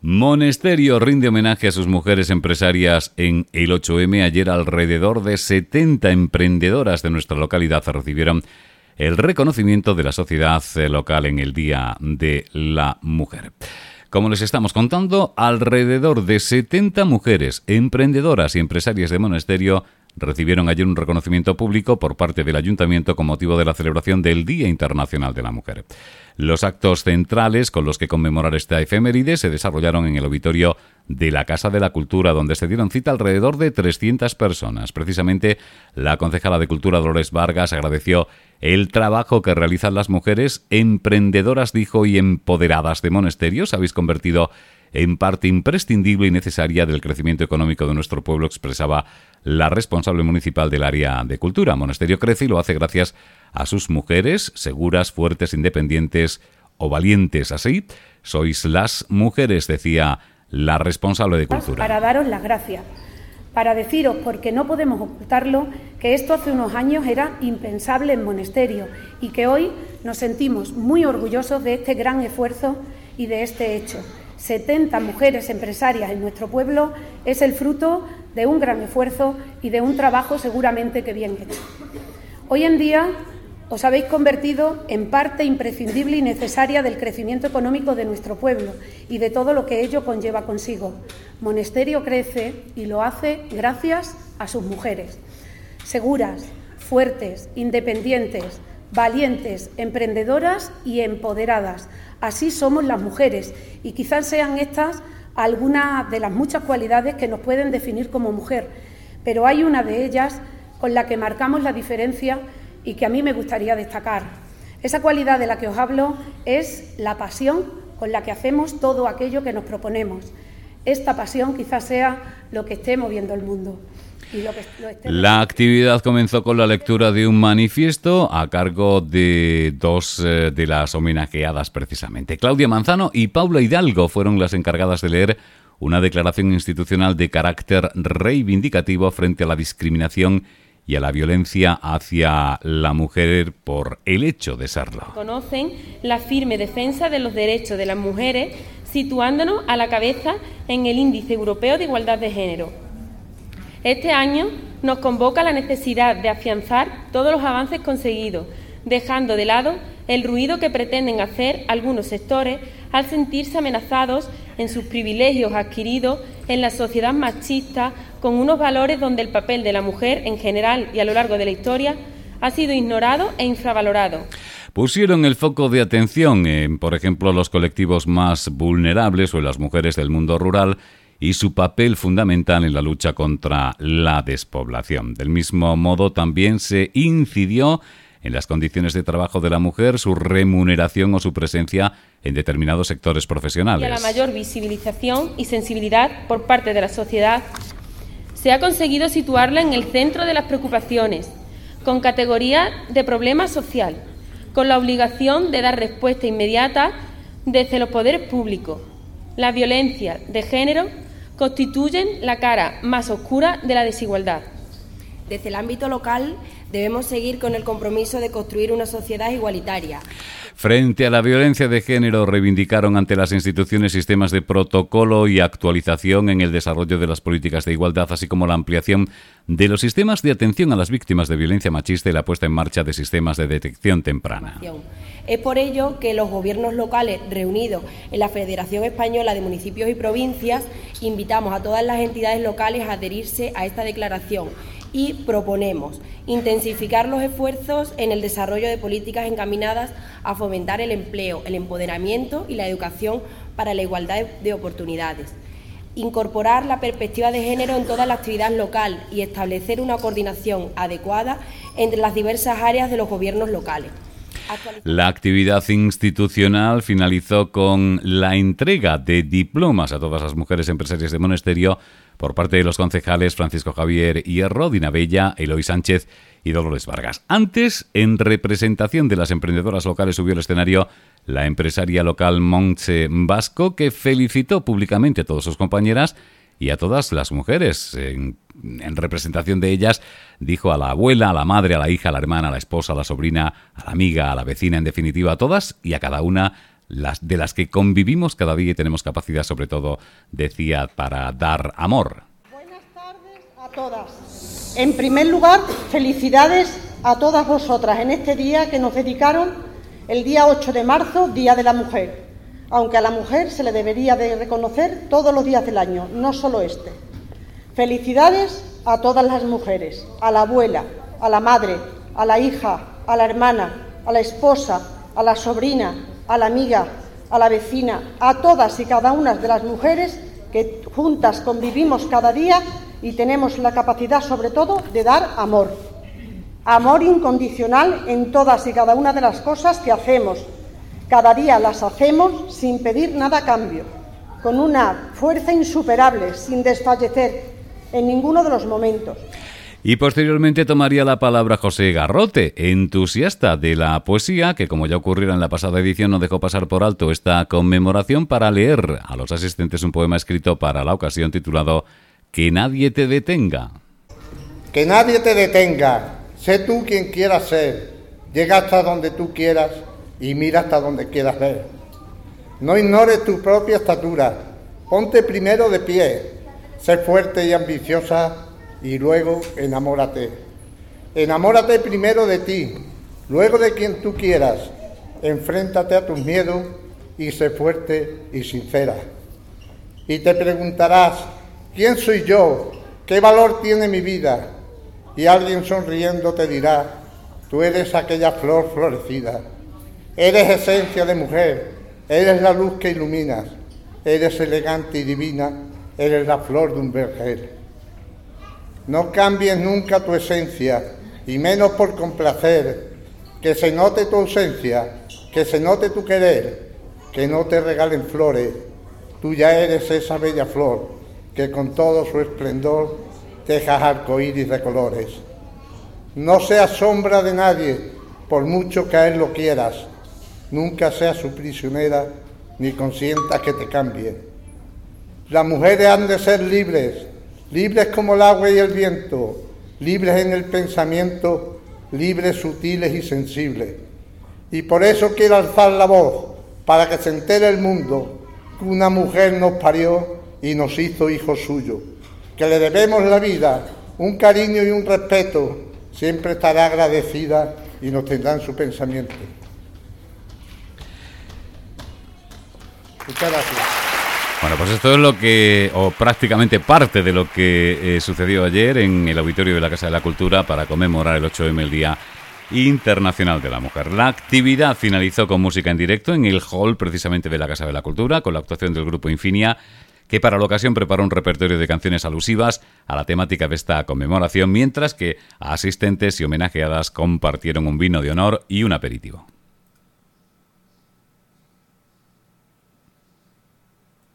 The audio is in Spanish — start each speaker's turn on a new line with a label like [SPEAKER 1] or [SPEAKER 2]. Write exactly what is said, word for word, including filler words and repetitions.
[SPEAKER 1] Monesterio rinde homenaje a sus mujeres empresarias en el ocho eme. Ayer alrededor de setenta emprendedoras de nuestra localidad recibieron el reconocimiento de la sociedad local en el Día de la Mujer. Como les estamos contando, alrededor de setenta mujeres emprendedoras y empresarias de Monesterio recibieron ayer un reconocimiento público por parte del Ayuntamiento con motivo de la celebración del Día Internacional de la Mujer. Los actos centrales con los que conmemorar esta efeméride se desarrollaron en el auditorio de la Casa de la Cultura, donde se dieron cita alrededor de trescientas personas. Precisamente, la concejala de Cultura, Dolores Vargas, agradeció el trabajo que realizan las mujeres emprendedoras, dijo, y empoderadas de Monesterio. Se habéis convertido en parte imprescindible y necesaria del crecimiento económico de nuestro pueblo, expresaba la responsable municipal del área de cultura. Monesterio crece y lo hace gracias a sus mujeres, seguras, fuertes, independientes o valientes. Así, sois las mujeres, decía la responsable de cultura.
[SPEAKER 2] Para daros las gracias, para deciros, porque no podemos ocultarlo, que esto hace unos años era impensable en Monesterio y que hoy nos sentimos muy orgullosos de este gran esfuerzo y de este hecho. setenta mujeres empresarias en nuestro pueblo es el fruto de un gran esfuerzo y de un trabajo seguramente que bien hecho. Hoy en día os habéis convertido en parte imprescindible y necesaria del crecimiento económico de nuestro pueblo y de todo lo que ello conlleva consigo. Monesterio crece y lo hace gracias a sus mujeres, seguras, fuertes, independientes, valientes, emprendedoras y empoderadas. Así somos las mujeres y quizás sean estas algunas de las muchas cualidades que nos pueden definir como mujer, pero hay una de ellas con la que marcamos la diferencia y que a mí me gustaría destacar. Esa cualidad de la que os hablo es la pasión con la que hacemos todo aquello que nos proponemos. Esta pasión quizás sea lo que esté moviendo el mundo.
[SPEAKER 1] La actividad comenzó con la lectura de un manifiesto a cargo de dos eh, de las homenajeadas precisamente. Claudia Manzano y Paula Hidalgo fueron las encargadas de leer una declaración institucional de carácter reivindicativo frente a la discriminación y a la violencia hacia la mujer por el hecho de serlo.
[SPEAKER 3] Conocen la firme defensa de los derechos de las mujeres, situándonos a la cabeza en el Índice Europeo de Igualdad de Género. Este año nos convoca la necesidad de afianzar todos los avances conseguidos, dejando de lado el ruido que pretenden hacer algunos sectores al sentirse amenazados en sus privilegios adquiridos en la sociedad machista, con unos valores donde el papel de la mujer en general y a lo largo de la historia ha sido ignorado e infravalorado.
[SPEAKER 1] Pusieron el foco de atención en, por ejemplo, los colectivos más vulnerables o en las mujeres del mundo rural y su papel fundamental en la lucha contra la despoblación. Del mismo modo, también se incidió en las condiciones de trabajo de la mujer, su remuneración o su presencia en determinados sectores profesionales.
[SPEAKER 3] Y a la mayor visibilización y sensibilidad por parte de la sociedad, se ha conseguido situarla en el centro de las preocupaciones, con categoría de problema social, con la obligación de dar respuesta inmediata desde los poderes públicos. La violencia de género constituyen la cara más oscura de la desigualdad.
[SPEAKER 4] Desde el ámbito local debemos seguir con el compromiso de construir una sociedad igualitaria.
[SPEAKER 1] Frente a la violencia de género, reivindicaron ante las instituciones sistemas de protocolo y actualización en el desarrollo de las políticas de igualdad, así como la ampliación de los sistemas de atención a las víctimas de violencia machista y la puesta en marcha de sistemas de detección temprana.
[SPEAKER 4] Es por ello que los gobiernos locales reunidos en la Federación Española de Municipios y Provincias invitamos a todas las entidades locales a adherirse a esta declaración y proponemos intensificar los esfuerzos en el desarrollo de políticas encaminadas a fomentar el empleo, el empoderamiento y la educación para la igualdad de oportunidades. Incorporar la perspectiva de género en toda la actividad local y establecer una coordinación adecuada entre las diversas áreas de los gobiernos locales.
[SPEAKER 1] La actividad institucional finalizó con la entrega de diplomas a todas las mujeres empresarias de Monesterio por parte de los concejales Francisco Javier Hierro, Dina Bella, Eloy Sánchez y Dolores Vargas. Antes, en representación de las emprendedoras locales, subió al escenario la empresaria local Montse Vasco, que felicitó públicamente a todas sus compañeras y a todas las mujeres. En, en representación de ellas, dijo a la abuela, a la madre, a la hija, a la hermana, a la esposa, a la sobrina, a la amiga, a la vecina, en definitiva a todas y a cada una, las de las que convivimos cada día y tenemos capacidad, sobre todo, decía, para dar amor.
[SPEAKER 5] Buenas tardes a todas. En primer lugar, felicidades a todas vosotras en este día que nos dedicaron el día ocho de marzo, Día de la Mujer, aunque a la mujer se le debería de reconocer todos los días del año, no solo este. Felicidades a todas las mujeres, a la abuela, a la madre, a la hija, a la hermana, a la esposa, a la sobrina, a la amiga, a la vecina, a todas y cada una de las mujeres que juntas convivimos cada día y tenemos la capacidad, sobre todo, de dar amor. Amor incondicional en todas y cada una de las cosas que hacemos. Cada día las hacemos sin pedir nada a cambio, con una fuerza insuperable, sin desfallecer en ninguno de los momentos.
[SPEAKER 1] Y posteriormente tomaría la palabra José Garrote, entusiasta de la poesía, que como ya ocurriera en la pasada edición no dejó pasar por alto esta conmemoración para leer a los asistentes un poema escrito para la ocasión titulado Que nadie te detenga.
[SPEAKER 6] Que nadie te detenga, sé tú quien quieras ser, llega hasta donde tú quieras y mira hasta donde quieras ver. No ignores tu propia estatura, ponte primero de pie, sé fuerte y ambiciosa, y luego enamórate. Enamórate primero de ti, luego de quien tú quieras. Enfréntate a tus miedos y sé fuerte y sincera. Y te preguntarás, ¿quién soy yo? ¿Qué valor tiene mi vida? Y alguien sonriendo te dirá, tú eres aquella flor florecida. Eres esencia de mujer, eres la luz que iluminas, eres elegante y divina, eres la flor de un vergel. No cambies nunca tu esencia, y menos por complacer, que se note tu ausencia, que se note tu querer, que no te regalen flores, tú ya eres esa bella flor, que con todo su esplendor dejas arcoíris de colores. No seas sombra de nadie, por mucho que a él lo quieras, nunca seas su prisionera, ni consientas que te cambie. Las mujeres han de ser libres, libres como el agua y el viento, libres en el pensamiento, libres, sutiles y sensibles. Y por eso quiero alzar la voz, para que se entere el mundo que una mujer nos parió y nos hizo hijos suyos, que le debemos la vida, un cariño y un respeto, siempre estará agradecida y nos tendrá en su pensamiento. Muchas gracias.
[SPEAKER 1] Bueno, pues esto es lo que, o prácticamente parte de lo que eh, sucedió ayer en el auditorio de la Casa de la Cultura para conmemorar el ocho eme, el Día Internacional de la Mujer. La actividad finalizó con música en directo en el hall precisamente de la Casa de la Cultura, con la actuación del grupo Infinia, que para la ocasión preparó un repertorio de canciones alusivas a la temática de esta conmemoración, mientras que asistentes y homenajeadas compartieron un vino de honor y un aperitivo.